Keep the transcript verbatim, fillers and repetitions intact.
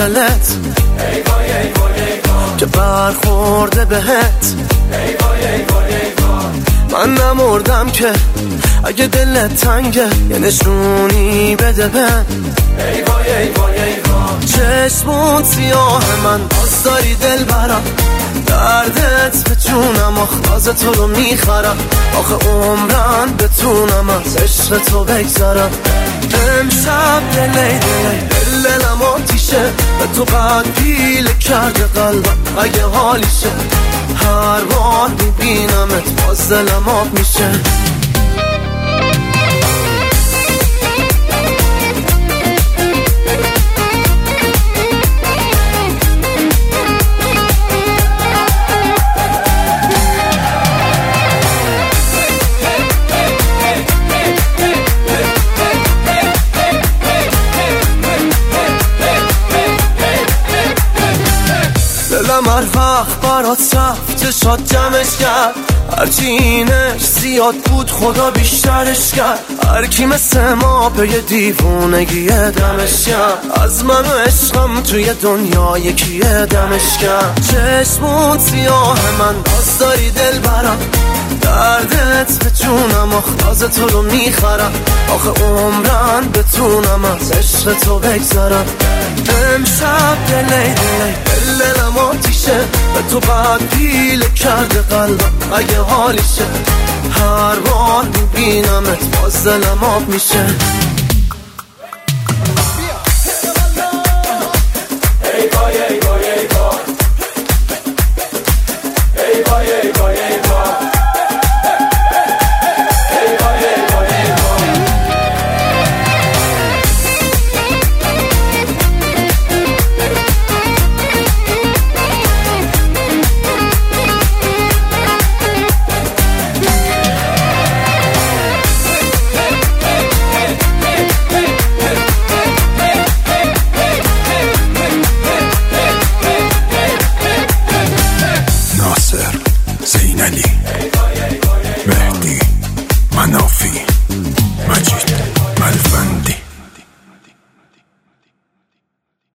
دلت ای وای ای وای ای وای که برخورده بهت ای وای ای وای ای وای من نمردم که اگه دلت تنگه یه نشونی بده بهم ای وای ای وای ای وای چشمون سیاه من باز داری دل برم دردت به جونم آخ تو رو میخرم آخه عمرن بتونم از عشق تو بگذرم امشب دلی دلی دل دلم آتیشه به تو قد پیله کرده قلبم اگه حالیشه هر بار میبینمت باز دلم آب میشه دلم هر وقت برات رفت چشات جمعش کرد هرچی اینش زیاد بود خدا بیشترش کرد هر کی مثل ما به یه دیوونگی دمش کرد از من و عشقم توی دنیا یکی دمش کرد چشمون سیاه من باز داری دل برم دردت به جونم آخ تو رو میخرم آخه عمرن بتونم از عشق تو بگذرم امشب دلی دلی دل دلم آتیشه به تو قد پیله کرده قلبم اگه حالیشه هر بار میبینمت باز دلم آب میشه